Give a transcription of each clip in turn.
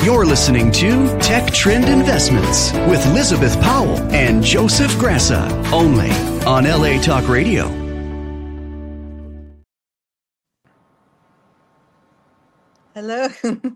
You're listening to Tech Trend Investments with Elizabeth Powell and Joseph Grassa, only on LA Talk Radio. Hello.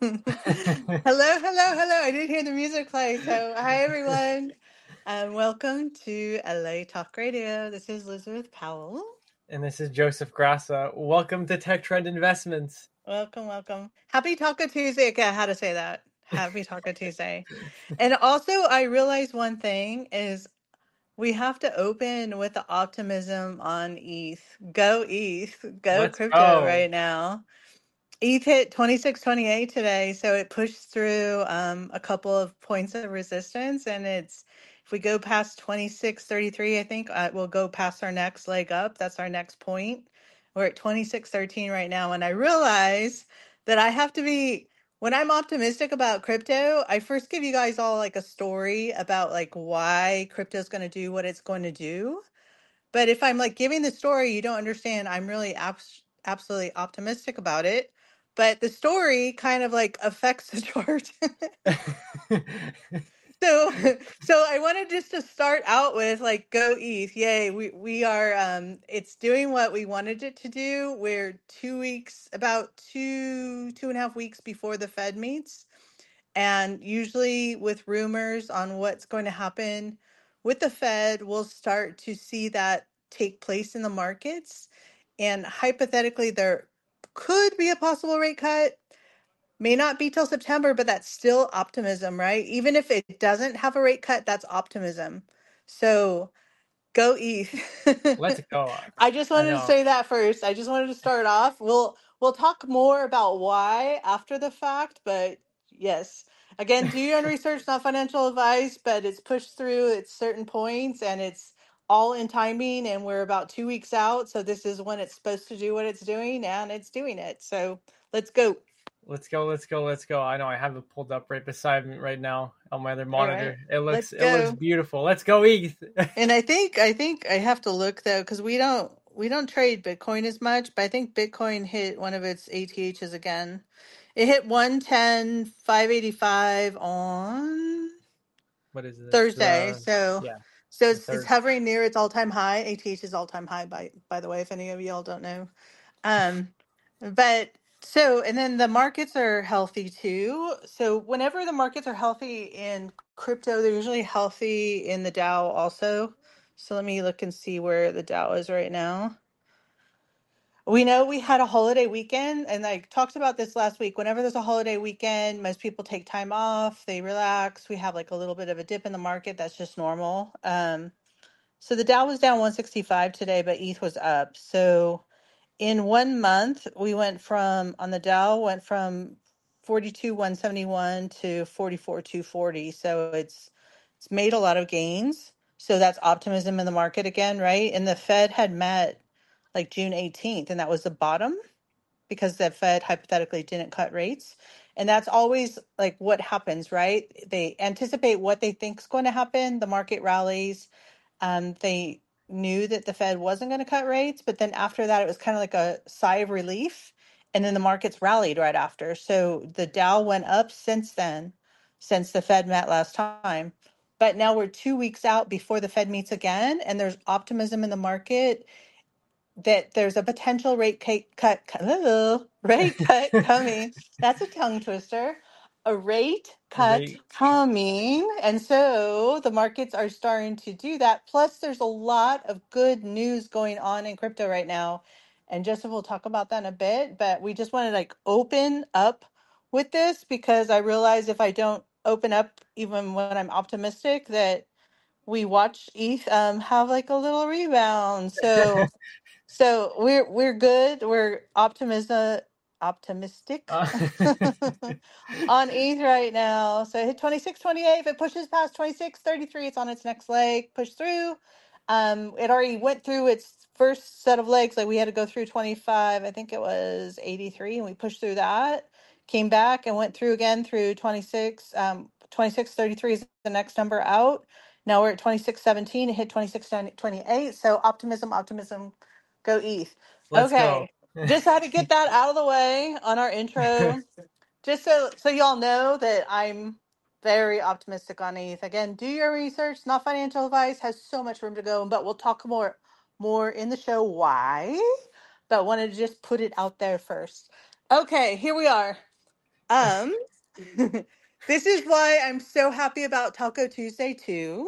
Hello. I didn't hear the music play. So, hi, everyone. Welcome to LA Talk Radio. This is Elizabeth Powell. And this is Joseph Grassa. Welcome to Tech Trend Investments. Welcome. Happy Taco Tuesday. Okay, how to say that. Happy Taco Tuesday. And also, I realized one thing is we have to open with the optimism on ETH. Go ETH. Go Let's crypto go. right now. ETH hit 26.28 today, so it pushed through a couple of points of resistance, and if we go past 26.33, I think we'll go past our next leg up. That's our next point. We're at 26.13 right now, and I realize that I have to be when I'm optimistic about crypto, I first give you guys all like a story about like why crypto is going to do what it's going to do. But if I'm like giving the story, you don't understand. I'm really absolutely optimistic about it. But the story kind of like affects the chart. So, so I wanted just to start out with like go ETH. Yay. We are it's doing what we wanted it to do. We're 2 weeks, about 2.5 weeks before the Fed meets. And usually, with rumors on what's going to happen with the Fed, we'll start to see that take place in the markets. And hypothetically, there could be a possible rate cut. May not be till September, but that's still optimism, right? Even if it doesn't have a rate cut, that's optimism. So go ETH. Let's go. I just I wanted to know. say that first. I just wanted to start off. We'll talk more about why after the fact, but yes. Again, do your own research, not financial advice, but it's pushed through at certain points and it's all in timing and we're about 2 weeks out. So this is when it's supposed to do what it's doing and it's doing it. So let's go. Let's go. I know I have it pulled up right beside me right now on my other All monitor. right. It Let's looks go. beautiful. Let's go ETH. And I think I have to look though, because we don't trade Bitcoin as much, but I think Bitcoin hit one of its ATHs again. It hit 110,585 on What is this? Thursday. So Yeah, so the it's third. hovering near its all-time high. ATH is all-time high by the way, if any of y'all don't know. Um, but so, and then the markets are healthy too. So whenever the markets are healthy in crypto, they're usually healthy in the Dow also. So let me look and see where the Dow is right now. We know we had a holiday weekend, and I talked about this last week. Whenever there's a holiday weekend, most people take time off, they relax. We have like a little bit of a dip in the market. That's just normal. So the Dow was down 165 today, but ETH was up. So in 1 month, we went from on the Dow went from 42,171 to 44,240. So it's made a lot of gains. So that's optimism in the market again, right? And the Fed had met like June 18th, and that was the bottom because the Fed hypothetically didn't cut rates. And that's always like what happens, right? They anticipate what they think is going to happen. The market rallies. They knew that the Fed wasn't going to cut rates, but then after that, it was kind of like a sigh of relief. And then the markets rallied right after. So the Dow went up since then, since the Fed met last time. But now we're 2 weeks out before the Fed meets again, and there's optimism in the market that there's a potential rate cut coming. That's a tongue twister. A rate cut Rate. coming. And so the markets are starting to do that. Plus, there's a lot of good news going on in crypto right now. And Joseph will talk about that in a bit. But we just want to like open up with this because I realize if I don't open up even when I'm optimistic that we watch ETH have like a little rebound. So we're good. We're optimistic Uh, on ETH right now. So it hit 26.28. If it pushes past 26.33, it's on its next leg. Push through. It already went through its first set of legs. Like we had to go through 25. I think it was 83, and we pushed through that. Came back and went through again through 26. 26.33 is the next number out. Now we're at 26.17. It hit 26.28. So optimism. Go ETH. let's go. Okay. Just had to get that out of the way on our intro. just so y'all know that I'm very optimistic on ETH. Again, do your research. Not financial advice. Has so much room to go, but we'll talk more in the show why. But wanted to just put it out there first. Okay, here we are. Um, this is why I'm so happy about Taco Tuesday too,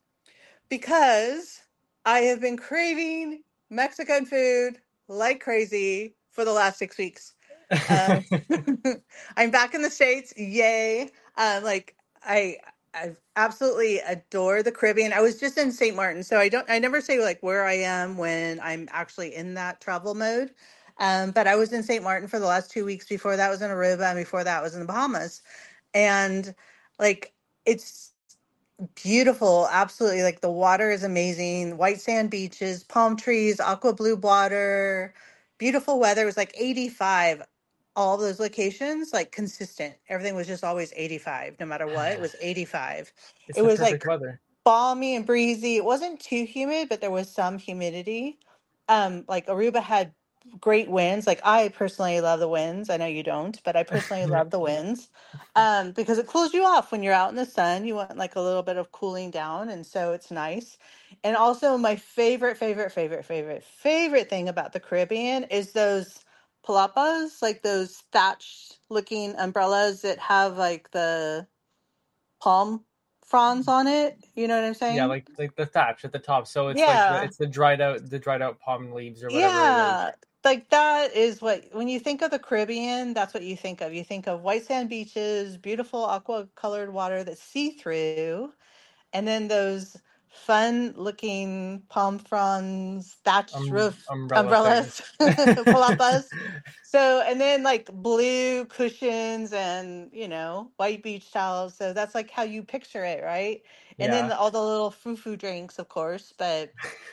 because I have been craving Mexican food like crazy for the last 6 weeks. Um, I'm back in the States. Yay. Like I I absolutely adore the Caribbean. I was just in St. Martin, so I never say like where I am when I'm actually in that travel mode. But I was in St. Martin for the last 2 weeks. Before that was in Aruba, and before that was in the Bahamas. And like it's beautiful, absolutely. Like the water is amazing. White sand beaches, palm trees, aqua blue water, beautiful weather. It was like 85. All those locations, like consistent. Everything was just always 85, no matter what. It was 85. It's It the was perfect like weather. balmy and breezy. It wasn't too humid, but there was some humidity. Like Aruba had great winds. Like I personally love the winds. I know you don't, but I personally love the winds. Because it cools you off when you're out in the sun. You want like a little bit of cooling down, and so it's nice. And also my favorite thing about the Caribbean is those palapas, like those thatched looking umbrellas that have like the palm fronds on it. You know what I'm Yeah, saying? like the thatch at the top. So it's like Yeah. the dried out palm leaves or whatever it is. Yeah. Like that is what, when you think of the Caribbean, that's what you think of. You think of white sand beaches, beautiful aqua colored water that's see through. And then those fun looking palm fronds, thatched roof Umbrella things. umbrellas, palapas. So, and then like blue cushions and, white beach towels. So that's like how you picture it, right? And then Yeah. all the little foo drinks, of course, but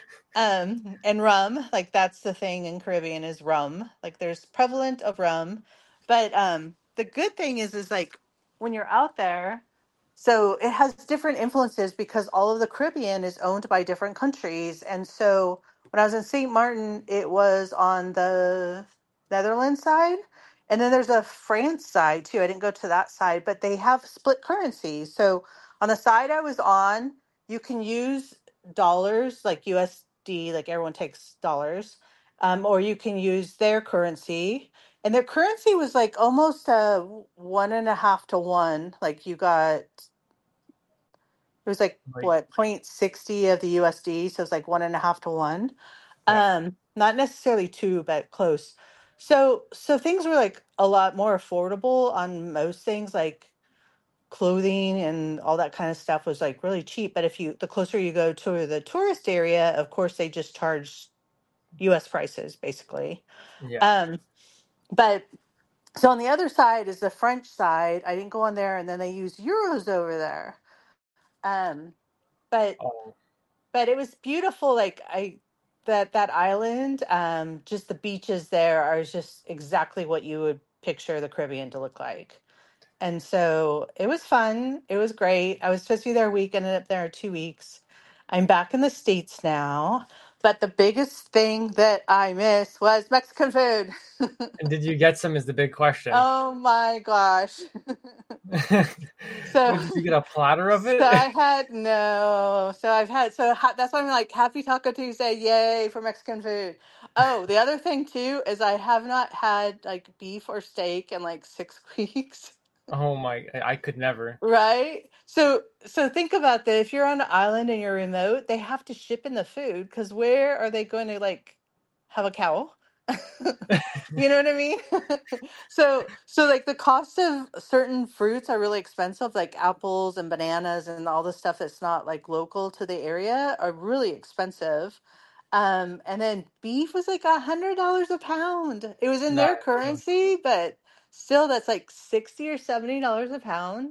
and rum, like that's the thing in Caribbean is rum. Like there's prevalent of rum. But the good thing is like when you're out there, so it has different influences because all of the Caribbean is owned by different countries. And so when I was in St. Martin, it was on the Netherlands side. And then there's a France side too. I didn't go to that side, but they have split currencies. So on the side I was on, you can use dollars like USD, like everyone takes dollars, or you can use their currency. And their currency was like almost a 1.5 to 1. Like you got, it was like Like what, 0.60 of the USD. So it's like 1.5 to 1. yeah. Not necessarily two, but close. So things were like a lot more affordable on most things, like clothing and all that kind of stuff was like really cheap. But the closer you go to the tourist area, of course, they just charge US prices basically. Yeah. Um, but so on the other side is the French side. I didn't go on there, and then they use euros over there. Um, but Oh, but it was beautiful. Like that island, just the beaches there are just exactly what you would picture the Caribbean to look like. And so it was fun. It was great. I was supposed to be there a week, ended up there 2 weeks. I'm back in the States now. But the biggest thing that I missed was Mexican food. and did you get some is the big question. Oh my gosh. So, Wait, did you get a platter of so it? I had no. So I've had, that's why I'm like, happy Taco Tuesday. Yay for Mexican food. Oh, the other thing too is I have not had like beef or steak in like 6 weeks. Oh my, I could never. Right? So think about that. If you're on an island and you're remote, they have to ship in the food because where are they going to like have a cow? You know what I mean? So like the cost of certain fruits are really expensive, like apples and bananas and all the stuff that's not like local to the area are really expensive. And then beef was like $100 a pound. It was in That their currency, but still that's like $60 or $70 a pound.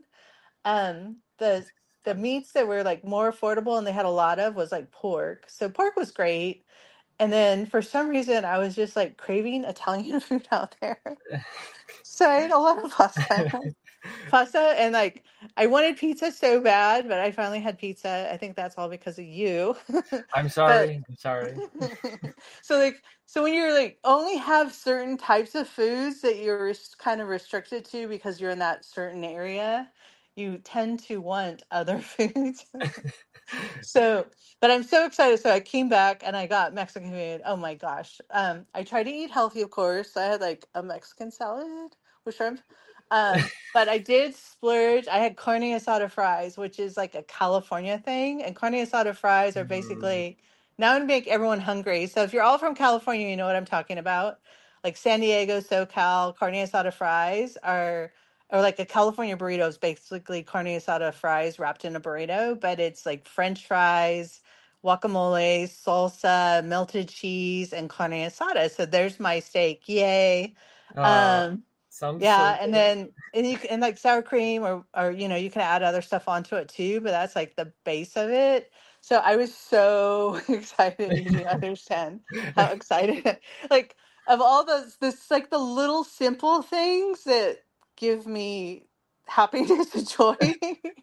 The meats that were like more affordable and they had a lot of was like pork. So pork was great. And then for some reason I was just like craving Italian food out there. So I ate a lot of pasta. pasta, and like I wanted pizza so bad, but I finally had pizza. I think that's all because of you. I'm But sorry. I'm sorry. so when you're like only have certain types of foods that you're kind of restricted to because you're in that certain area, you tend to want other foods. So, but I'm so excited. So I came back and I got Mexican food. Oh my gosh. I tried to eat healthy, of course. I had like a Mexican salad with shrimp. But I did splurge. I had carne asada fries, which is like a California thing. And carne asada fries are Mm, basically now I'm gonna make everyone hungry. So if you're all from California, you know what I'm talking about. Like San Diego, SoCal, carne asada fries are or like a California burrito is basically carne asada fries wrapped in a burrito, but it's like French fries, guacamole, salsa, melted cheese, and carne asada. So there's my steak. Yay. uh, Um, sounds so yeah, and good. then and you can and like sour cream or you can add other stuff onto it too, but that's like the base of it. So I was so excited. You didn't understand how excited like of all those this like the little simple things that give me happiness and joy.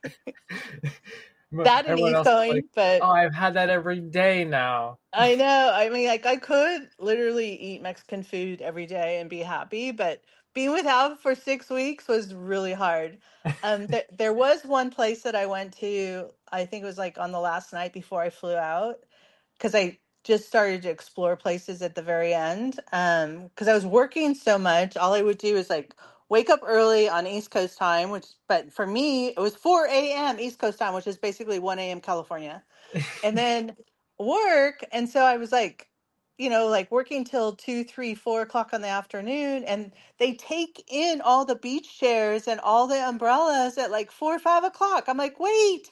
But That and everyone East else is like, going, "Oh, but I've had that every day now." I know. I mean, like I could literally eat Mexican food every day and be happy, but being without for 6 weeks was really hard. There was one place that I went to. I think it was like on the last night before I flew out, because I just started to explore places at the very end. Because I was working so much, all I would do is like wake up early on East Coast time, which, but for me, it was 4 a.m. East Coast time, which is basically 1 a.m. California, and then work. And so I was like, like working till 2, 3, 4 o'clock in the afternoon. And they take in all the beach chairs and all the umbrellas at like 4 or 5 o'clock. I'm like, wait,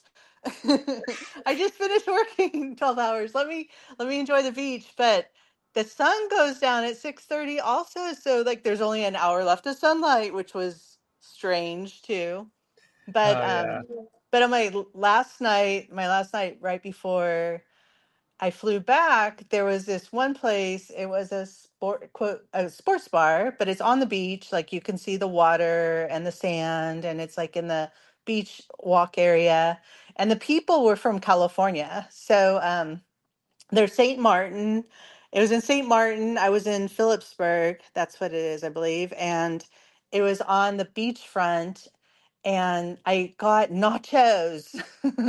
I just finished working 12 hours. Let me enjoy the beach. But the sun goes down at 6:30 also. So like there's only an hour left of sunlight, which was strange too. But Oh yeah. but on my last night right before I flew back, there was this one place. It was a sports bar, but it's on the beach. Like you can see the water and the sand, and it's like in the beach walk area. And the people were from California, so there's St. Martin. It was in St. Martin. I was in Phillipsburg. That's what it is, I believe, and it was on the beachfront and I got nachos.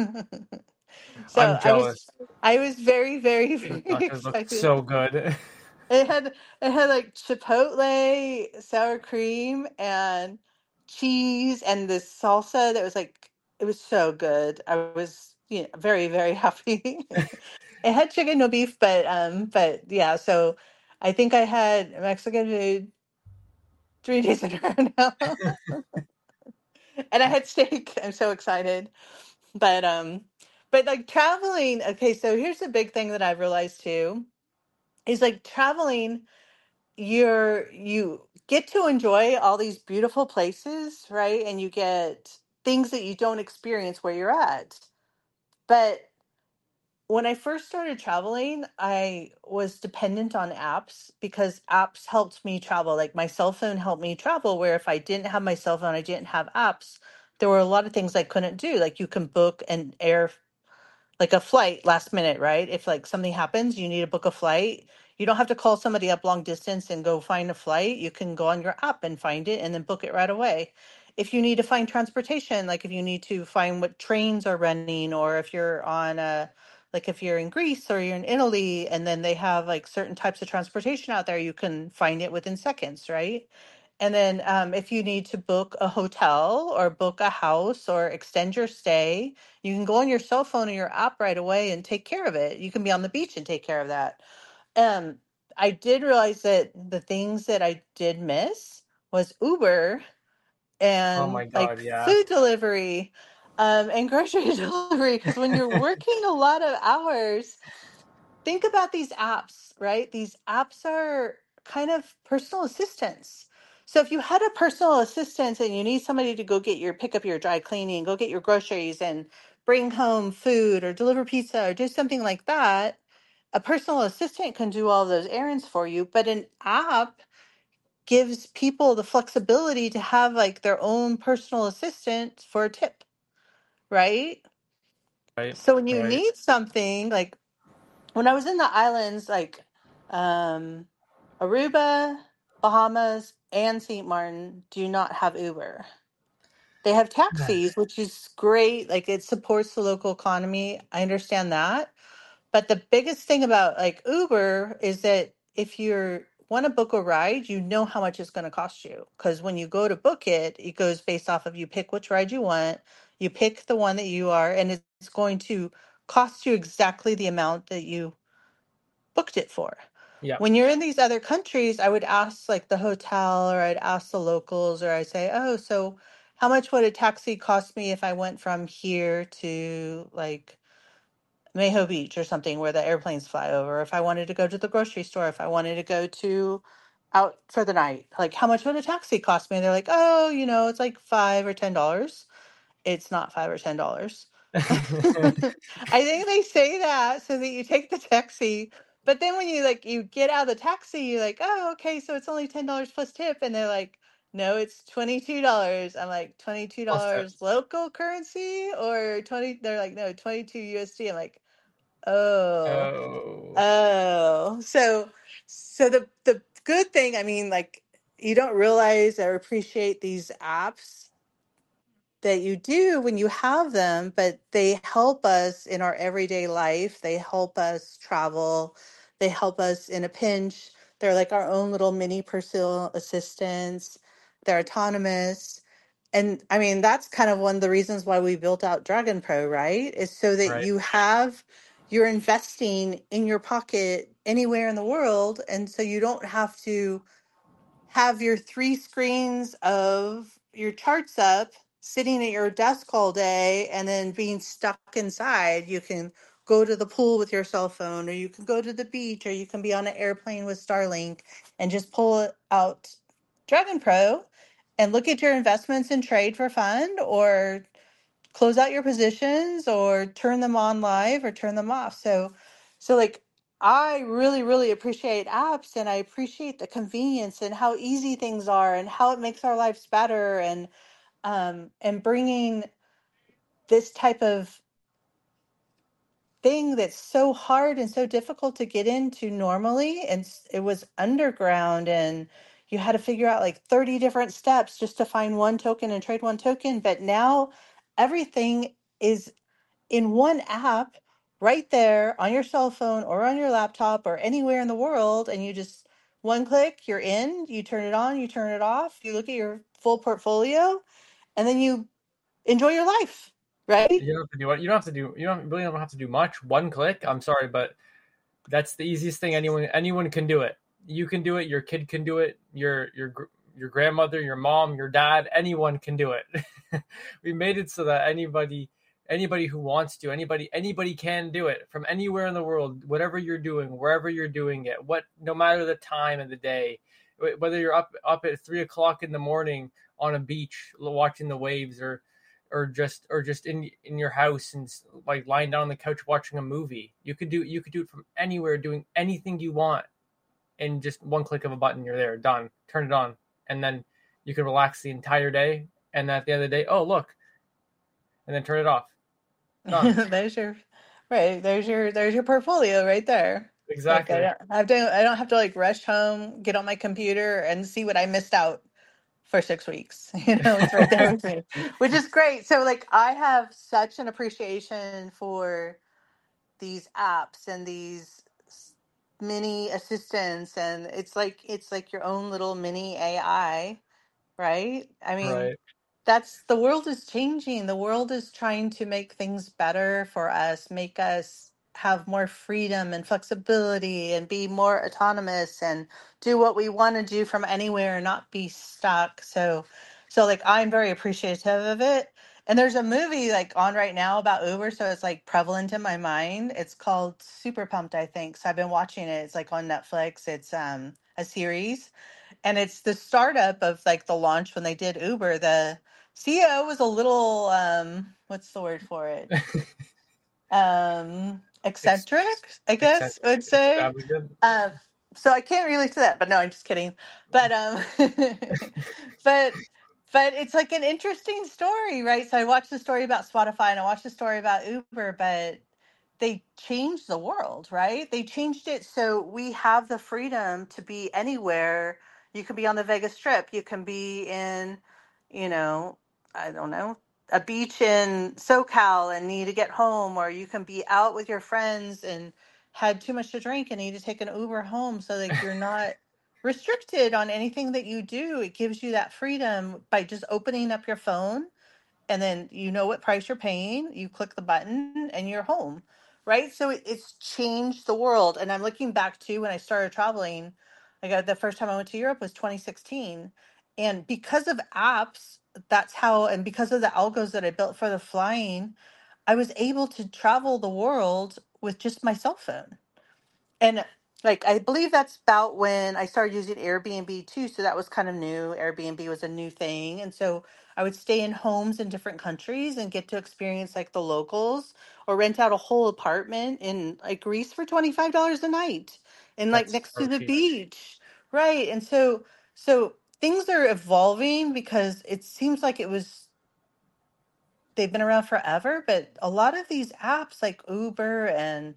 I'm So I was jealous. I was very, very, Those very nachos look excited. so good. It had like chipotle, sour cream, and cheese and this salsa that was like it was so good. I was, very, very happy. It had chicken, no beef, but yeah, so I think I had Mexican food 3 days in a row now. And I had steak. I'm so excited. But like traveling, okay, so here's the big thing that I've realized too, is like traveling, you get to enjoy all these beautiful places, right? And you get things that you don't experience where you're at. But when I first started traveling, I was dependent on apps because apps helped me travel. Like my cell phone helped me travel, where if I didn't have my cell phone, I didn't have apps, there were a lot of things I couldn't do. Like you can book an air like a flight last minute, right? If like something happens, you need to book a flight. You don't have to call somebody up long distance and go find a flight. You can go on your app and find it and then book it right away. If you need to find transportation, like if you need to find what trains are running, or if you're on like if you're in Greece or you're in Italy and then they have like certain types of transportation out there, you can find it within seconds, right? And then if you need to book a hotel or book a house or extend your stay, you can go on your cell phone or your app right away and take care of it. You can be on the beach and take care of that. Um, I did realize that the things that I did miss was Uber Oh and my like god, yeah. food delivery, and grocery delivery. Because when you're working a lot of hours, think about these apps, right? These apps are kind of personal assistants. So if you had a personal assistant and you need somebody to go pick up your dry cleaning, go get your groceries and bring home food or deliver pizza or do something like that, a personal assistant can do all those errands for you. But an app gives people the flexibility to have like their own personal assistant for a tip, right? Right. So when you Right. need something, like when I was in the islands, like um, Aruba, Bahamas, and St. Martin do not have Uber. They have taxis, which is great. Like it supports the local economy. I understand that. But the biggest thing about like Uber is that if you want to book a ride, you know how much it's going to cost you. Because when you go to book it, it goes based off of you pick which ride you want, you pick the one that you are, and it's going to cost you exactly the amount that you booked it for. Yeah. When you're in these other countries, I would ask like the hotel or I'd ask the locals or I'd say, oh, so how much would a taxi cost me if I went from here to like Mayho Beach or something where the airplanes fly over? If I wanted to go to the grocery store, if I wanted to go to out for the night, like how much would a taxi cost me? And they're like, oh, it's like $5 or $10. It's not $5 or $10. I think they say that so that you take the taxi. But then when you get out of the taxi, you're like, oh, okay, so it's only $10 plus tip. And they're like, no, it's $22. I'm like, $22 Plus tips. local currency or 20? They're like, no, 22 USD. I'm like, oh, Oh. oh. So the good thing, I mean, like you don't realize or appreciate these apps that you do when you have them, but they help us in our everyday life. They help us travel. They help us in a pinch. They're like our own little mini personal assistants. They're autonomous. And I mean, that's kind of one of the reasons why we built out Dragon Pro, right? Is so that Right. you're investing in your pocket anywhere in the world. And so you don't have to have your three screens of your charts up sitting at your desk all day and then being stuck inside. You can go to the pool with your cell phone, or you can go to the beach, or you can be on an airplane with Starlink and just pull it out Dragon Pro and look at your investments and trade for fun, or close out your positions or turn them on live or turn them off. So like I really, really appreciate apps, and I appreciate the convenience and how easy things are and how it makes our lives better, and bringing this type of thing that's so hard and so difficult to get into normally. And it was underground, and you had to figure out like 30 different steps just to find one token and trade one token. But now everything is in one app right there on your cell phone or on your laptop or anywhere in the world. And you just one click, you're in, you turn it on, you turn it off, you look at your full portfolio, and then you enjoy your life, right? You don't have to do what you don't have to do. You don't have to do much. One click. I'm sorry, but that's the easiest thing anyone can do it. You can do it. Your kid can do it. Your grandmother, your mom, your dad, anyone can do it. We made it so that anybody who wants to, anybody can do it from anywhere in the world, whatever you're doing, wherever you're doing it, no matter the time of the day, whether you're up at 3 o'clock in the morning on a beach watching the waves, or just in your house and like lying down on the couch watching a movie. You could do it from anywhere, doing anything you want, and just one click of a button, you're there, done. Turn it on, and then you can relax the entire day. And at the end of the day, oh look, and then turn it off. Done. there's your right. There's your portfolio right there. Like Exactly. I don't have to like rush home, get on my computer and see what I missed out for 6 weeks. It's right there with me, which is great. So like I have such an appreciation for these apps and these mini assistants, and it's like your own little mini AI, right? I mean, Right. that's the world is changing. The world is trying to make things better for us, make us have more freedom and flexibility and be more autonomous and do what we want to do from anywhere and not be stuck. So like I'm very appreciative of it. And there's a movie like on right now about Uber, so it's like prevalent in my mind. It's called Super Pumped, I think. So I've been watching it. It's like on Netflix. It's a series, and it's the startup of like the launch when they did Uber. The CEO was a little what's the word for it? Ex- Eccentric, I Except guess I would say. extravagant. so I can't relate to that, but no, I'm just kidding. But but but it's like an interesting story, right? So I watched the story about Spotify and I watched the story about Uber, but they changed the world, right? They changed it so we have the freedom to be anywhere. You can be on the Vegas Strip, you can be in, you know, I don't know, a beach in SoCal and need to get home, or you can be out with your friends and had too much to drink and need to take an Uber home. So like you're not restricted on anything that you do. It gives you that freedom by just opening up your phone, and then you know what price you're paying. You click the button and you're home, right? So it's changed the world. And I'm looking back to when I started traveling. I got the first time I went to Europe was 2016, and because of apps, that's how, and because of the algos that I built for the flying, I was able to travel the world with just my cell phone. And like I believe that's about when I started using Airbnb too. So that was kind of new. Airbnb was a new thing. And so I would stay in homes in different countries and get to experience like the locals, or rent out a whole apartment in like Greece for $25 a night and like That's next so to the cheap. beach. Right. And so things are evolving because it seems like they've been around forever, but a lot of these apps like Uber and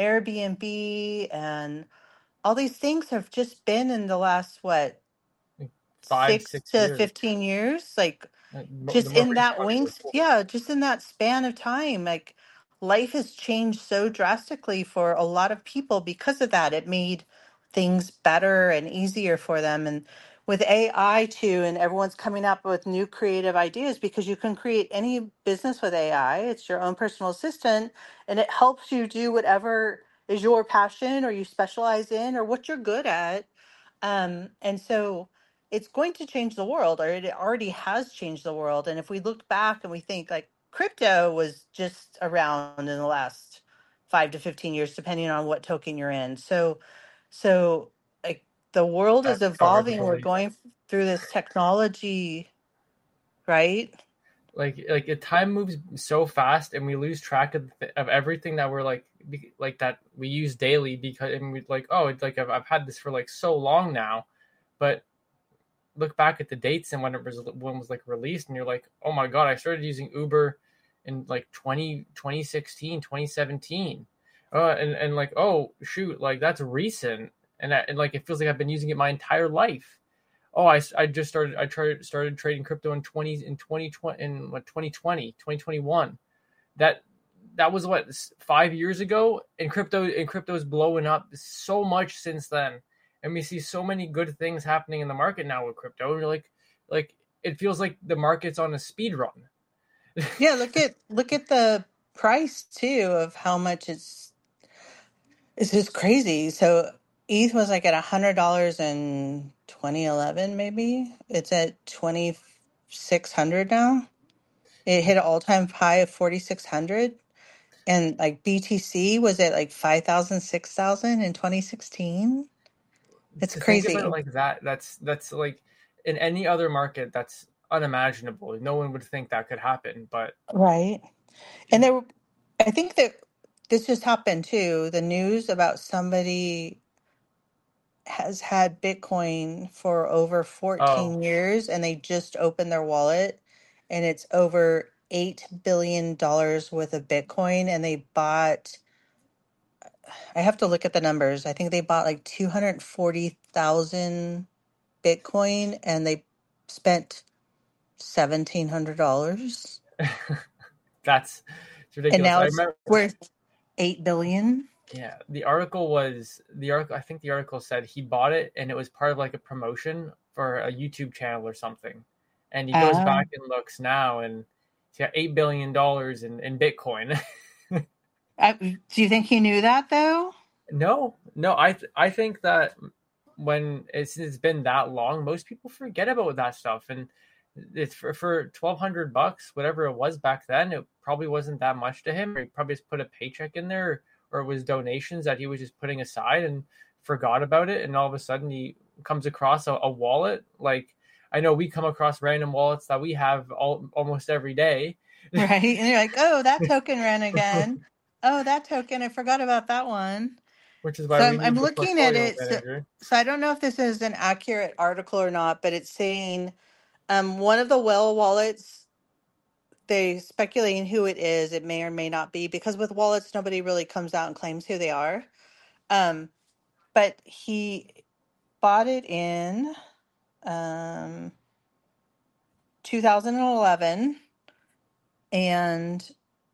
Airbnb and all these things have just been in the last what, Like five, 6 six to years. 15 years, like The just more in recent that ones were wings, cool. yeah, just in that span of time, like life has changed so drastically for a lot of people because of that. It made things better and easier for them. And with AI too, and everyone's coming up with new creative ideas because you can create any business with AI. It's your own personal assistant, and it helps you do whatever is your passion or you specialize in or what you're good at. And so it's going to change the world, or it already has changed the world. And if we look back and we think like crypto was just around in the last 5 to 15 years, depending on what token you're in. So like the world is That's so hard to evolving. We're believe. going through this technology, right? Time moves so fast and we lose track of everything that we're like that we use daily, because and we like, oh, it's like I've had this for like so long now. But look back at the dates and when it was like released, and you're like, oh my god, I started using Uber in like 2016, 2017. And like, oh shoot, like that's recent. And like it feels like I've been using it my entire life. Oh, I just started trading crypto in 2020 in what 2021. That was what, 5 years ago, and crypto is blowing up so much since then, and we see so many good things happening in the market now with crypto. And you're like it feels like the market's on a speed run. Yeah, look at the price too of how much it's just crazy. So ETH was like at $100 in 2011, maybe. It's at 2,600 now. It hit an all-time high of 4,600. And like BTC was at like 5,000, 6,000 in 2016. It's To think about it crazy. like that, that's like, in any other market, that's unimaginable. No one would think that could happen, but Right. And I think that this just happened too. The news about somebody has had Bitcoin for over oh, 14 years and they just opened their wallet and it's over $8 billion worth of Bitcoin. And they bought, I have to look at the numbers. I think they bought like 240,000 Bitcoin and they spent $1,700. that's it's And ridiculous. now I it's remember. worth 8 billion. Yeah, the article. I think the article said he bought it and it was part of like a promotion for a YouTube channel or something. And he goes back and looks now, and he's got $8 billion in Bitcoin. Do you think he knew that though? No, I think that when it's been that long, most people forget about that stuff, and it's for $1,200, whatever it was back then. It probably wasn't that much to him. Or he probably just put a paycheck in there, or it was donations that he was just putting aside and forgot about it. And all of a sudden, he comes across a wallet. Like, I know we come across random wallets that we have almost every day. Right? And you're like, oh, that token ran again. Oh, that token, I forgot about that one. which is why So we I'm need the looking at portfolio it. manager. So I don't know if this is an accurate article or not, but it's saying one of the whale wallets, they speculating who it is. It may or may not be, because with wallets, nobody really comes out and claims who they are. Um, but he bought it in 2011 and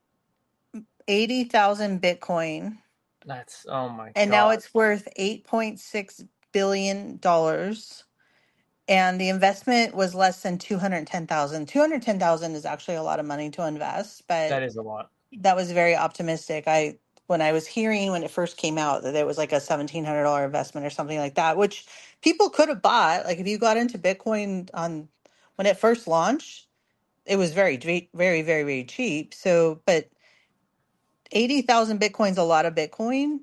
80,000 Bitcoin. That's, oh my And now God. it's worth $8.6 billion. And the investment was less than 210,000. 210,000 is actually a lot of money to invest, That but is a lot. that was very optimistic. When I was hearing when it first came out that it was like a $1,700 investment or something like that, which people could have bought. Like if you got into Bitcoin on when it first launched, it was very, very, very cheap. So, but 80,000 Bitcoin's a lot of Bitcoin.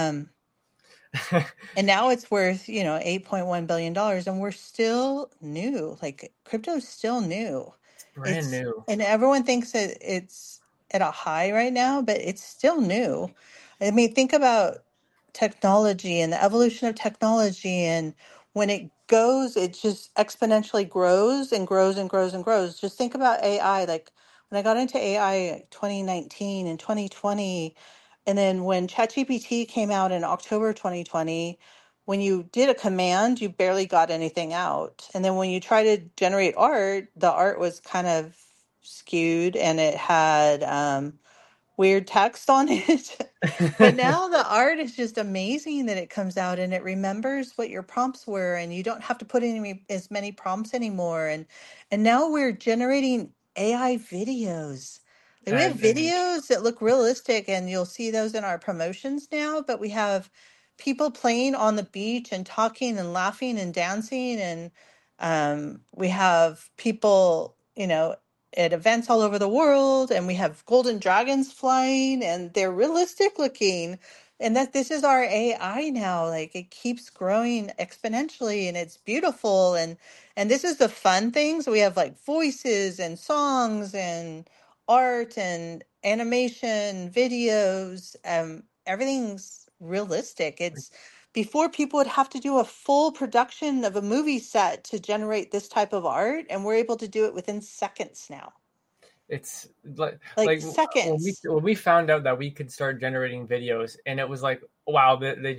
And now it's worth, $8.1 billion, and we're still new. Like crypto's still new. It's brand It's new. and everyone thinks that it's at a high right now, but it's still new. I mean, think about technology and the evolution of technology, and when it goes, it just exponentially grows and grows and grows and grows. Just think about AI. Like when I got into AI 2019 and 2020, and then when ChatGPT came out in October 2020, when you did a command, you barely got anything out. And then when you try to generate art, the art was kind of skewed and it had weird text on it. But now the art is just amazing that it comes out and it remembers what your prompts were, and you don't have to put in as many prompts anymore. And now we're generating AI videos. Like we have And videos that look realistic, and you'll see those in our promotions now, but we have people playing on the beach and talking and laughing and dancing, and we have people, at events all over the world, and we have golden dragons flying, and they're realistic looking. And that this is our AI now. Like it keeps growing exponentially, and it's beautiful. And this is the fun things. We have like voices and songs and art and animation, videos. Everything's realistic. It's before people would have to do a full production of a movie set to generate this type of art, and we're able to do it within seconds now. it's like Like when we seconds. when we found out that we could start generating videos, and it was like, wow,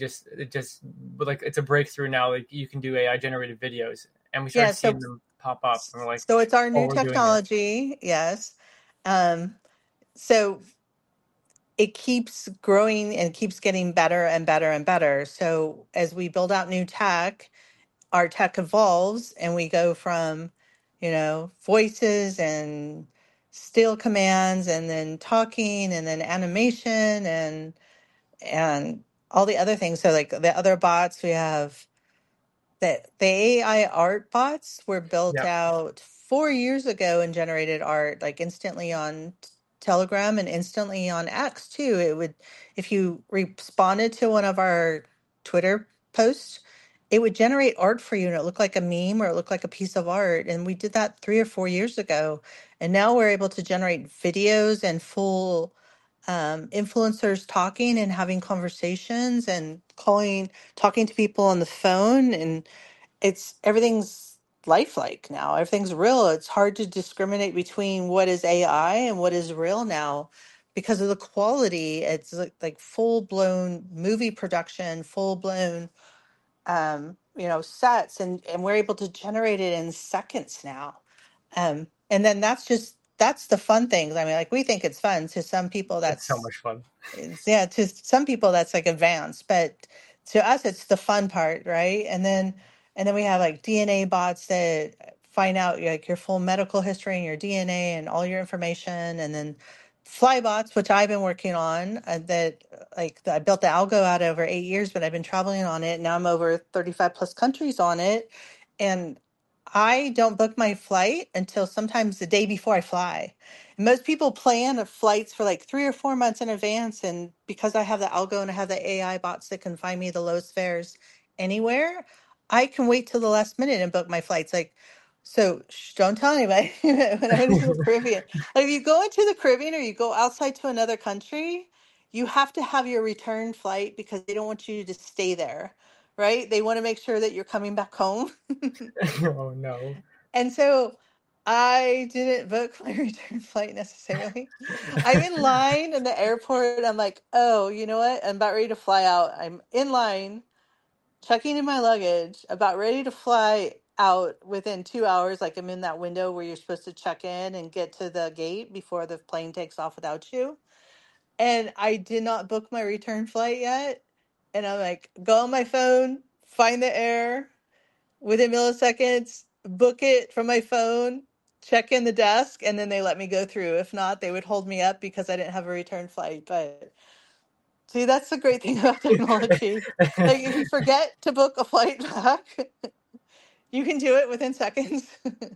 but like it's a breakthrough now. Like you can do AI generated videos, and we Yeah, started so seeing them pop up, and we're like, so it's our oh, new we're doing it. technology, yes. Um, so it keeps growing and keeps getting better and better and better. So as we build out new tech, our tech evolves and we go from, voices and still commands and then talking and then animation and all the other things. So like the other bots we have, the AI art bots were built Yeah, out 4 years ago and generated art like instantly on Telegram and instantly on X too. It would, if you responded to one of our Twitter posts, it would generate art for you and it looked like a meme or it looked like a piece of art. And we did that 3 or 4 years ago. And now we're able to generate videos and full influencers talking and having conversations and talking to people on the phone, and everything's lifelike now. Everything's real. It's hard to discriminate between what is AI and what is real now because of the quality. It's like full blown movie production, full blown sets, and we're able to generate it in seconds now. And then that's the fun things. I mean, like we think it's fun. To some people, it's so that's much fun. yeah, to some people that's like advanced, but to us it's the fun part, right? And then we have like DNA bots that find out like your full medical history and your DNA and all your information, and then Flybots, which I've been working on, I built the algo out over 8 years, but I've been traveling on it. Now I'm over 35 plus countries on it, and I don't book my flight until sometimes the day before I fly. Most people plan flights for like 3 or 4 months in advance. And because I have the algo and I have the AI bots that can find me the lowest fares anywhere, I can wait till the last minute and book my flights. Like, so don't tell anybody when I went to the Caribbean. Like, if you go into the Caribbean or you go outside to another country, you have to have your return flight because they don't want you to stay there, right? They want to make sure that you're coming back home. Oh no. And so I didn't book my return flight necessarily. I'm in line in the airport. I'm like, oh, you know what? I'm about ready to fly out. I'm in line, checking in my luggage, about ready to fly out within 2 hours. Like I'm in that window where you're supposed to check in and get to the gate before the plane takes off without you. And I did not book my return flight yet. And I'm like, go on my phone, find the air within milliseconds, book it from my phone, check in the desk, and then they let me go through. If not, they would hold me up because I didn't have a return flight. But see, that's the great thing about technology. Like if you forget to book a flight back, you can do it within seconds.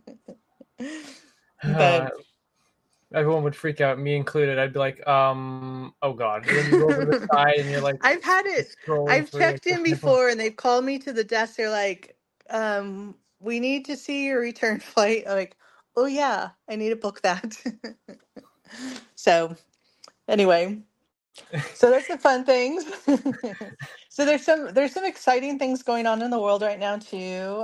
But Everyone would freak out, me included. I'd be like, oh god. And then you go over to the side and you're like I've had it. scrolling I've through. checked in before and they've called me to the desk. They're like, we need to see your return flight. I'm like, oh yeah, I need to book that. So anyway, so that's the fun things. So there's some exciting things going on in the world right now too.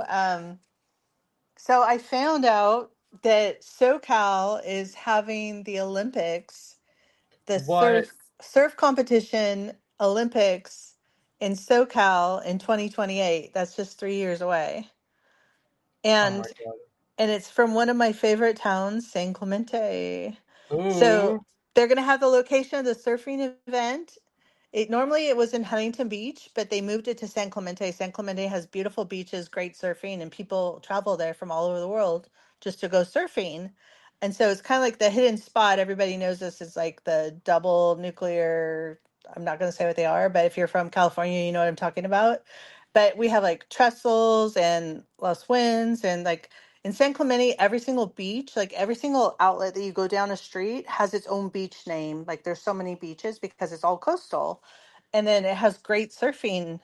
So I found out that SoCal is having the Olympics, the What? surf competition Olympics in SoCal in 2028. That's just 3 years away. Oh my And it's from one of my favorite towns, San Clemente. god. So Ooh. they're going to have the location of the surfing event. It was in Huntington Beach, but they moved it to San Clemente. San Clemente has beautiful beaches, great surfing, and people travel there from all over the world just to go surfing. And so it's kind of like the hidden spot. Everybody knows this is like the double nuclear. I'm not going to say what they are, but if you're from California, you know what I'm talking about. But we have like Trestles and Los Winds, and like in San Clemente, every single beach, like every single outlet that you go down a street has its own beach name. Like there's so many beaches because it's all coastal. And then it has great surfing.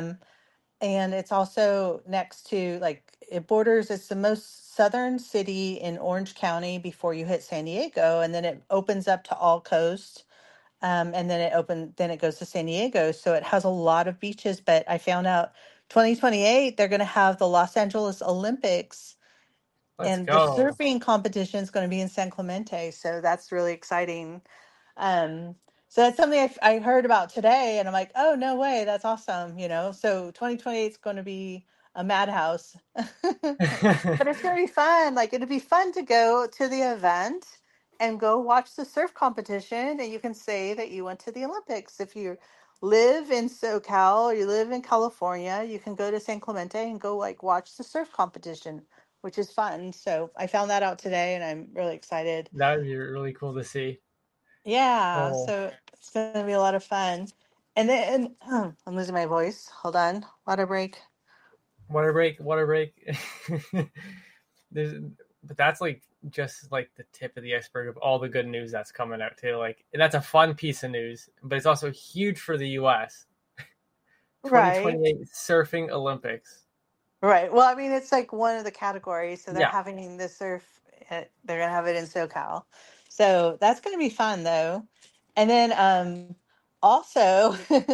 And it's also next to like it borders, it's the most southern city in Orange County before you hit San Diego. And then it opens up to all coast. And then it goes to San Diego. So it has a lot of beaches. But I found out 2028, they're going to have the Los Angeles Olympics Let's and the go. surfing competition is going to be in San Clemente, so that's really exciting. Um, so that's something I heard about today, and I'm like, oh no way, that's awesome, you know. So 2028 is going to be a madhouse, but it's going to be fun. Like it'll be fun to go to the event and go watch the surf competition, and you can say that you went to the Olympics. If you live in SoCal or you live in California, you can go to San Clemente and go like watch the surf competition, which is fun. So I found that out today and I'm really excited. That would be really cool to see. Yeah, Oh, so it's going to be a lot of fun. And then I'm losing my voice. Hold on. Water break. water break, water break. There's, but that's like just like the tip of the iceberg of all the good news that's coming out too. Like that's a fun piece of news, but it's also huge for the U.S. Right. 2028 surfing Olympics. Right. Well, I mean, it's like one of the categories. So they're Yeah, having the surf, they're going to have it in SoCal. So that's going to be fun though. And then also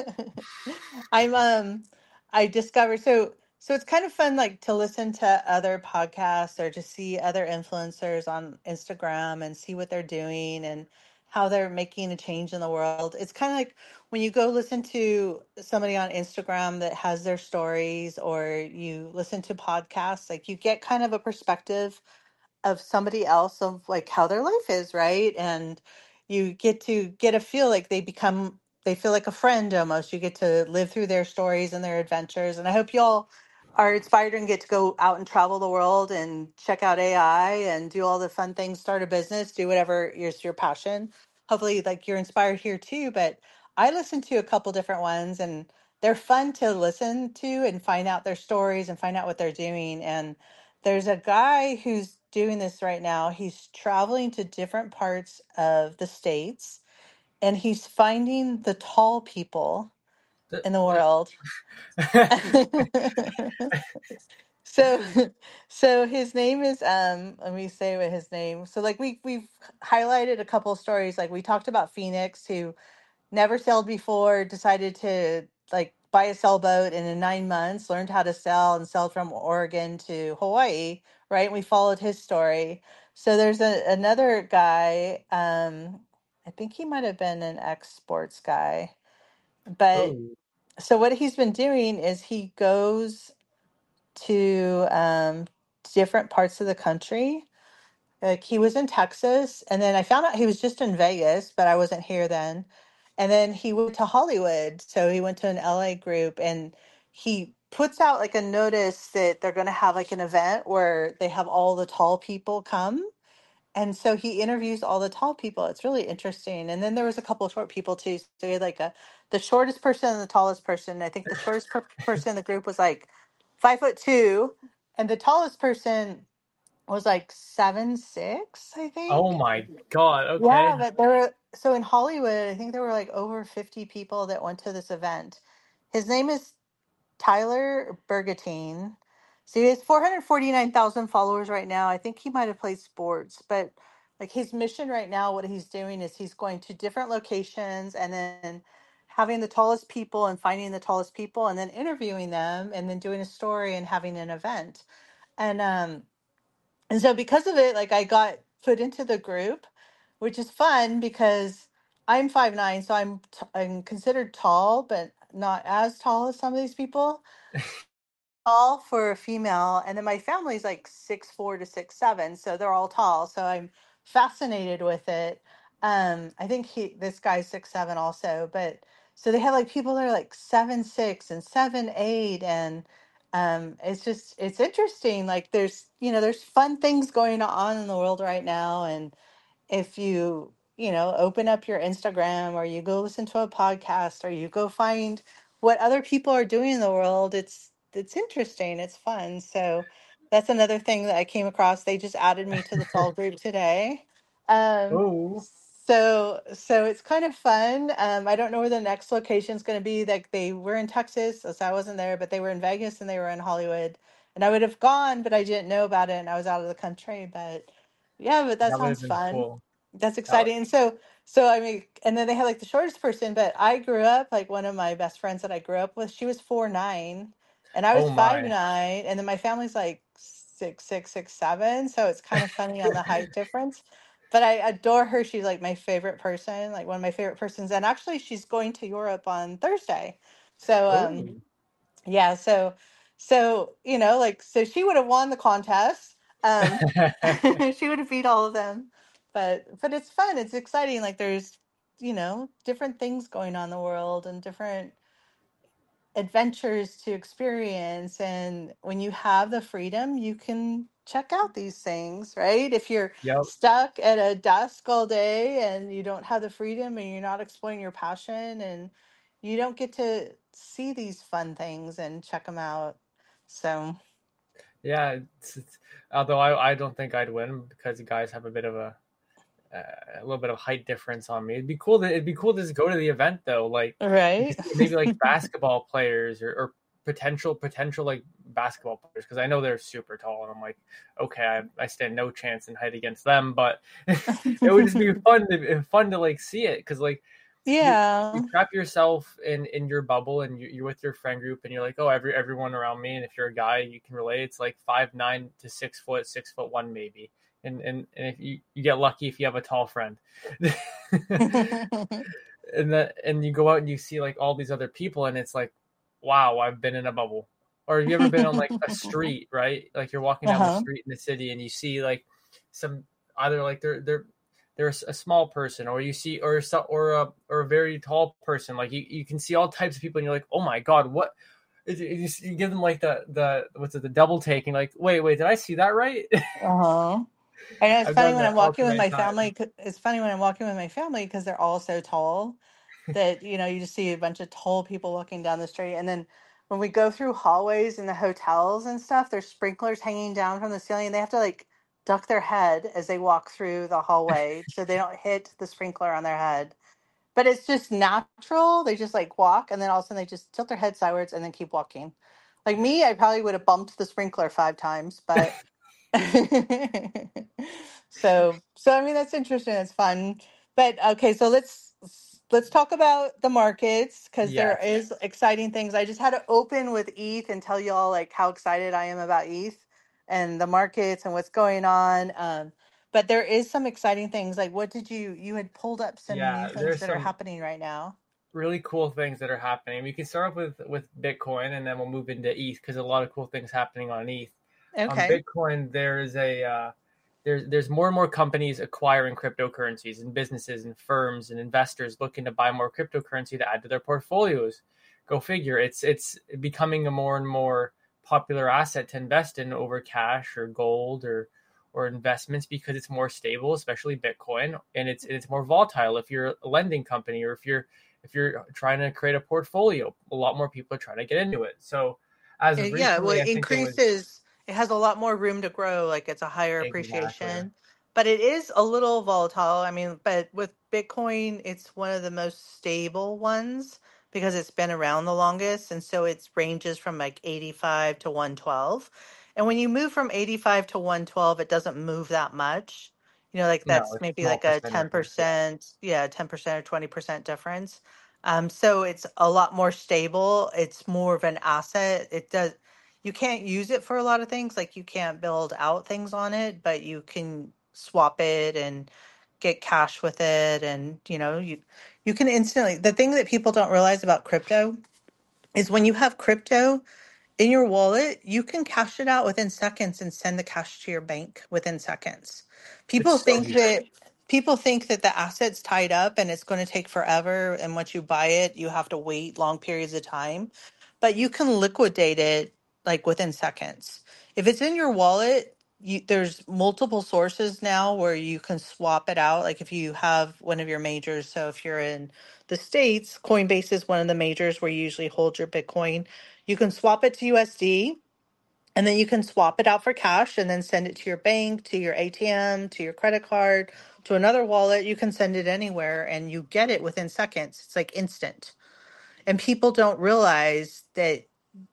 I'm I discovered so it's kind of fun like to listen to other podcasts or to see other influencers on Instagram and see what they're doing and how they're making a change in the world. It's kind of like when you go listen to somebody on Instagram that has their stories or you listen to podcasts, like you get kind of a perspective of somebody else of like how their life is, right? And you get to get a feel like they feel like a friend almost. You get to live through their stories and their adventures. And I hope y'all are inspired and get to go out and travel the world and check out AI and do all the fun things, start a business, do whatever is your passion. Hopefully like you're inspired here too. But I listened to a couple different ones and they're fun to listen to and find out their stories and find out what they're doing. And there's a guy who's doing this right now. He's traveling to different parts of the states and he's finding the tall people in the world. So so his name is let me say what his name. So like we've highlighted a couple of stories, like we talked about Phoenix who never sailed before, decided to like buy a sailboat, and in 9 months learned how to sail and sailed from Oregon to Hawaii, right? And we followed his story. So there's another guy, I think he might have been an ex-sports guy, but Oh, so what he's been doing is he goes to different parts of the country. Like he was in Texas, and then I found out he was just in Vegas, but I wasn't here then. And then he went to Hollywood. So he went to an LA group, and he puts out like a notice that they're going to have like an event where they have all the tall people come. And so he interviews all the tall people. It's really interesting. And then there was a couple of short people too. So he had like the shortest person and the tallest person. I think the shortest person in the group was like 5'2", and the tallest person was like 7'6", I oh think. my God. Yeah, Okay. but there were so in Hollywood, I think there were like over 50 people that went to this event. His name is Tyler Bergatine. So he has 449,000 followers right now. I think he might have played sports, but like his mission right now, what he's doing is he's going to different locations and then having the tallest people and finding the tallest people and then interviewing them and then doing a story and having an event. And so because of it, like I got put into the group, which is fun because I'm 5'9", so I'm considered tall, but not as tall as some of these people. Tall for a female, and then my family's like 6'4" to 6'7", so they're all tall. So I'm fascinated with it. I think this guy's 6'7" also, but so they have like people that are like 7'6" and 7'8", and it's interesting. Like there's fun things going on in the world right now, and if you open up your Instagram or you go listen to a podcast or you go find what other people are doing in the world, it's interesting, it's fun. So that's another thing that I came across. They just added me to the tall group today. um Oh, so it's kind of fun. I don't know where the next location is going to be. Like they were in Texas, so I wasn't there, but they were in Vegas and they were in Hollywood, and I would have gone, but I didn't know about it and I was out of the country. But yeah, but that that would have sounds been fun. cool. That's That, exciting. And so I mean, and then they had like the shortest person, but I grew up like one of my best friends that I grew up with, she was 4'9", and I was oh five my. nine, and then my family's like 6'6", 6'7", so it's kind of funny on the height difference. But I adore her. She's like my favorite person, like one of my favorite persons. And actually she's going to Europe on Thursday. So Oh. yeah, so she would have won the contest. Um, she would have beat all of them. But it's fun. It's exciting. Like there's different things going on in the world and different adventures to experience. And when you have the freedom, you can check out these things, right? If you're Yep. stuck at a desk all day and you don't have the freedom and you're not exploring your passion and you don't get to see these fun things and check them out. So, Yeah. Although I don't think I'd win because you guys have a little bit of height difference on me. It'd be cool to just go to the event though, like you right. could see maybe like basketball players or potential like basketball players because I know they're super tall and I'm like, okay, I stand no chance in height against them, but it would just be fun to like see it because like you Yeah. trap yourself in your bubble and you're with your friend group and you're like, oh, everyone around me, and if you're a guy you can relate, it's like 5'9" to 6 foot, 6'1" maybe, and if you get lucky if you have a tall friend. And you go out and you see like all these other people and it's like, wow, I've been in a bubble. Or have you ever been on like a street, right? Like you're walking down the Uh-huh. street in the city and you see like some either like they're a small person, or you see or a very tall person. Like you can see all types of people and you're like, oh my god, what. You give them like the what's it, the double take, and like, wait, did I see that right? Uh-huh. I know it's I've funny done when that I'm all walking too with many my times. family. It's funny when I'm walking with my family because they're all so tall that you just see a bunch of tall people walking down the street. And then when we go through hallways in the hotels and stuff, there's sprinklers hanging down from the ceiling, and they have to like duck their head as they walk through the hallway so they don't hit the sprinkler on their head. But it's just natural. They just like walk, and then all of a sudden they just tilt their head sideways and then keep walking. Like me, I probably would have bumped the sprinkler 5 times, but so I mean that's interesting. It's fun. But okay, so let's talk about the markets because there Yes. is exciting things. I just had to open with ETH and tell you all like how excited I am about ETH and the markets and what's going on. But there is some exciting things. Like, what did you had pulled up some new Yeah, things there's that are some happening right now? really cool things that are happening. We can start off with Bitcoin, and then we'll move into ETH because a lot of cool things happening on ETH. On Okay. Bitcoin, there's more and more companies acquiring cryptocurrencies and businesses and firms and investors looking to buy more cryptocurrency to add to their portfolios. Go figure. It's becoming a more and more popular asset to invest in over cash or gold or investments because it's more stable, especially Bitcoin, and it's more volatile. If you're a lending company or if you're trying to create a portfolio, a lot more people are trying to get into it. So as of Yeah, well, recently, it I think it was increases. It has a lot more room to grow. Like it's a higher exactly. appreciation, but it is a little volatile. I mean, but with Bitcoin, it's one of the most stable ones because it's been around the longest, and so it ranges from like 85 to 112. And when you move from 85 to 112, it doesn't move that much. You know, like No, that's it's maybe small like a percentages. Yeah, 10%, yeah, 10% or 20% difference. So it's a lot more stable. It's more of an asset. It does, you can't use it for a lot of things. Like you can't build out things on it, but you can swap it and get cash with it. And you can instantly, the thing that people don't realize about crypto is when you have crypto, in your wallet, you can cash it out within seconds and send the cash to your bank within seconds. it's People so think easy. that people think that the asset's tied up and it's going to take forever and once you buy it, you have to wait long periods of time. But you can liquidate it like within seconds. If it's in your wallet, there's multiple sources now where you can swap it out. Like if you have one of your majors, so if you're in the States, Coinbase is one of the majors where you usually hold your Bitcoin. You can swap it to USD and then you can swap it out for cash and then send it to your bank, to your ATM, to your credit card, to another wallet. You can send it anywhere and you get it within seconds. It's like instant. And people don't realize that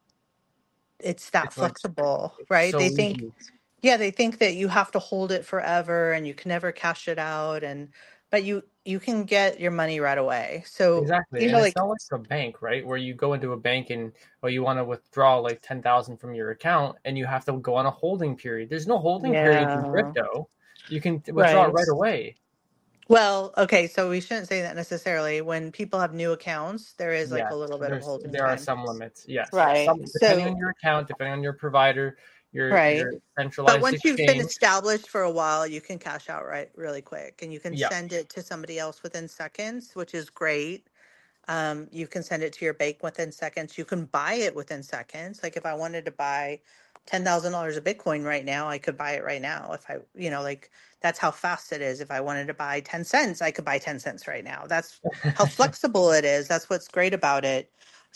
it's that It's like flexible, it's right? They so think, easy. yeah, they think that you have to hold it forever and you can never cash it out but you can get your money right away. So, Exactly, and it's like not like a bank, right? Where you go into a bank and you want to withdraw like 10,000 from your account, and you have to go on a holding period. There's no holding periods in yeah, crypto. You can withdraw it right. right away. Well, okay, so we shouldn't say that necessarily. When people have new accounts, there is like a Yes, little bit of holding there are time. some limits. Yes, Right. some depending So, on your account, depending on your provider, right. your But centralized once you've been exchange. established for a while, you can cash out right really quick and you can Yeah, send it to somebody else within seconds, which is great. You can send it to your bank within seconds. You can buy it within seconds. Like if I wanted to buy $10,000 of Bitcoin right now, I could buy it right now. If I, like that's how fast it is. If I wanted to buy 10 cents, I could buy 10 cents right now. That's how flexible it is. That's what's great about it.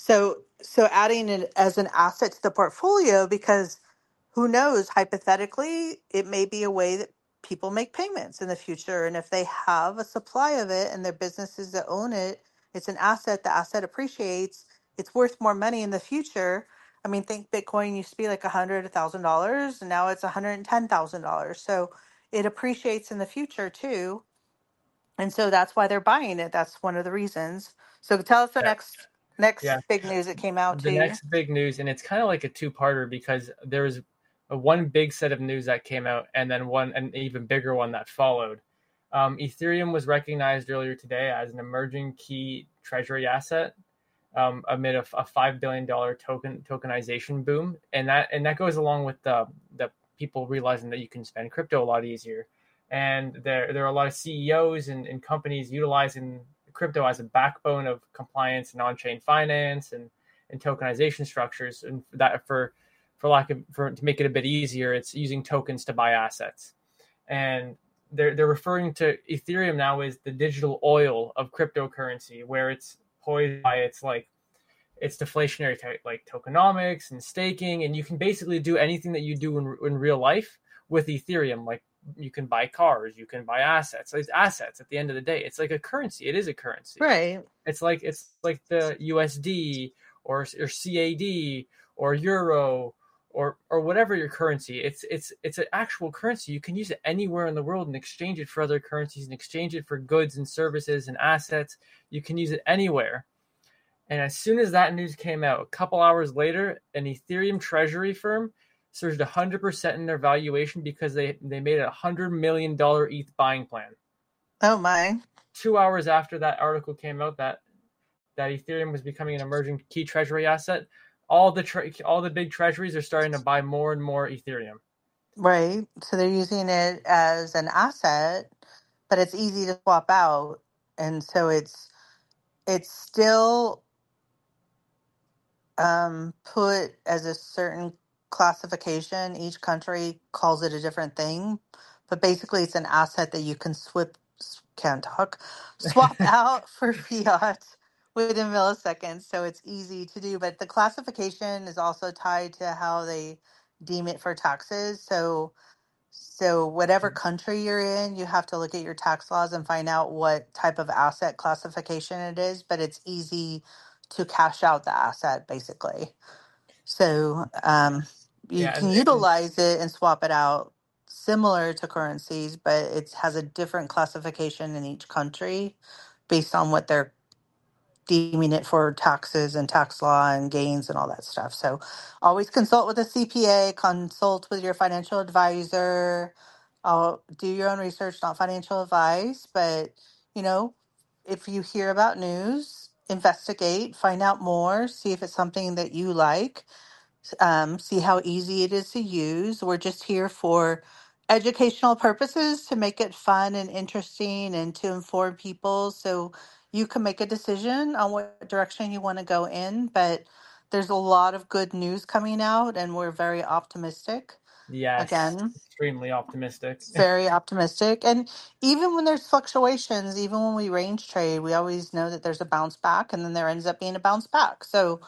So adding it as an asset to the portfolio, because who knows, hypothetically, it may be a way that people make payments in the future. And if they have a supply of it and their businesses that own it, it's an asset. The asset appreciates. It's worth more money in the future. I mean, think Bitcoin used to be like $100,000, and now it's $110,000. So it appreciates in the future too, and so that's why they're buying it. That's one of the reasons. So tell us the yeah, next yeah. big news that came out The too. next big news, and it's kind of like a two-parter because there was one big set of news that came out, and then an even bigger one that followed. Ethereum was recognized earlier today as an emerging key treasury asset amid a $5 billion tokenization boom, and that goes along with the people realizing that you can spend crypto a lot easier, and there are a lot of CEOs and companies utilizing crypto as a backbone of compliance and on-chain finance and tokenization structures, and that for to make it a bit easier, it's using tokens to buy assets, and they're referring to Ethereum now as the digital oil of cryptocurrency, where it's poised by it's deflationary like tokenomics and staking, and you can basically do anything that you do in real life with Ethereum. Like you can buy cars, you can buy assets. Like assets at the end of the day, it's like a currency. It is a currency. Right. It's like the USD or CAD or Euro or whatever your currency, it's an actual currency. You can use it anywhere in the world and exchange it for other currencies and exchange it for goods and services and assets. You can use it anywhere. And as soon as that news came out, a couple hours later, an Ethereum treasury firm surged 100% in their valuation because they made a $100 million ETH buying plan. Oh my. 2 hours after that article came out that Ethereum was becoming an emerging key treasury asset, all the big treasuries are starting to buy more and more Ethereum. Right. So they're using it as an asset, but it's easy to swap out. And so it's still put as a certain classification. Each country calls it a different thing, but basically it's an asset that you can swap out for fiat within milliseconds. So it's easy to do, but the classification is also tied to how they deem it for taxes. So whatever country you're in, you have to look at your tax laws and find out what type of asset classification it is, but it's easy to cash out the asset basically. So you can utilize it and swap it out similar to currencies, but it has a different classification in each country based on what they're deeming it for taxes and tax law and gains and all that stuff. So always consult with a CPA, consult with your financial advisor. Do your own research, not financial advice, but if you hear about news, investigate, find out more, see if it's something that you like, see how easy it is to use. We're just here for educational purposes to make it fun and interesting and to inform people so you can make a decision on what direction you want to go in. But there's a lot of good news coming out and we're very optimistic. Yes, again, extremely optimistic. Very optimistic. And even when there's fluctuations, even when we range trade, we always know that there's a bounce back and then there ends up being a bounce back. So,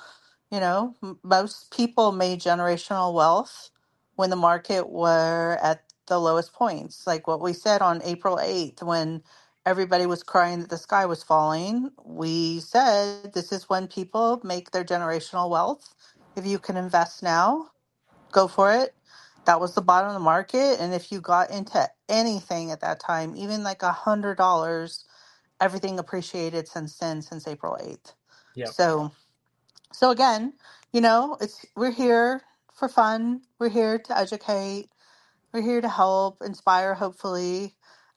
most people made generational wealth when the market were at the lowest points. Like what we said on April 8th, when everybody was crying that the sky was falling, we said this is when people make their generational wealth. If you can invest now, go for it. That was the bottom of the market. And if you got into anything at that time, even like $100, everything appreciated since then, since April 8th. Yep. So again, we're here for fun. We're here to educate. We're here to help, inspire, hopefully.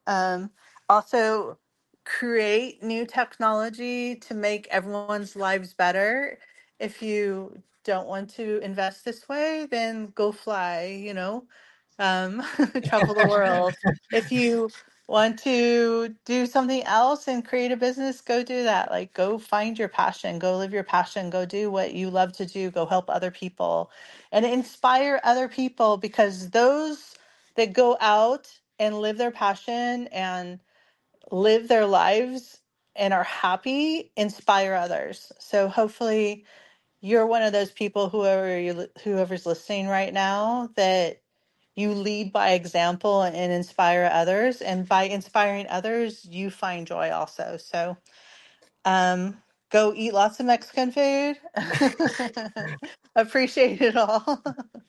Also create new technology to make everyone's lives better. If you don't want to invest this way, then go fly, travel the world. If you want to do something else and create a business, go do that. Like, go find your passion, go live your passion, go do what you love to do, go help other people and inspire other people, because those that go out and live their passion and live their lives and are happy inspire others. So hopefully you're one of those people, whoever's listening right now, that you lead by example and inspire others. And by inspiring others, you find joy also. So go eat lots of Mexican food. Appreciate it all.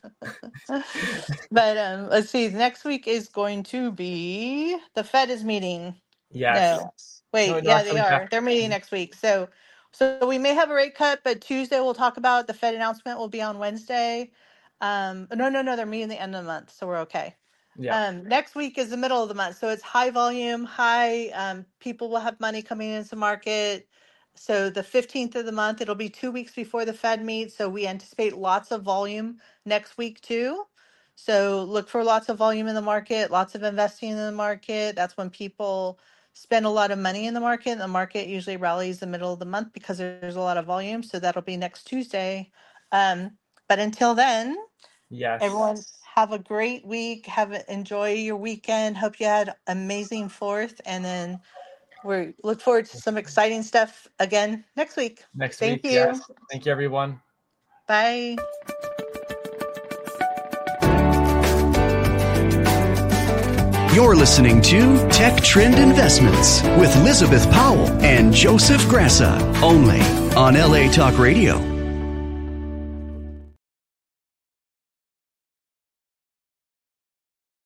But let's see. Next week is going to be the Fed is meeting. Yes. No. Wait, No, yeah, actually, they are. They're meeting next week. So we may have a rate cut, but Tuesday we'll talk about the Fed announcement will be on Wednesday. No, they're meeting the end of the month, so we're okay. Yeah. Next week is the middle of the month, so it's high volume, people will have money coming into the market. So the 15th of the month, it'll be 2 weeks before the Fed meets, so we anticipate lots of volume next week too. So look for lots of volume in the market, lots of investing in the market. That's when people spend a lot of money in the market, and the market usually rallies the middle of the month because there's a lot of volume. So that'll be next Tuesday. But until then, yes, everyone have a great week. Enjoy your weekend. Hope you had amazing 4th, and then we look forward to some exciting stuff again next week. Thank you. Yes. Thank you, everyone. Bye. You're listening to Tech Trend Investments with Elizabeth Powell and Joseph Grassa, only on LA Talk Radio.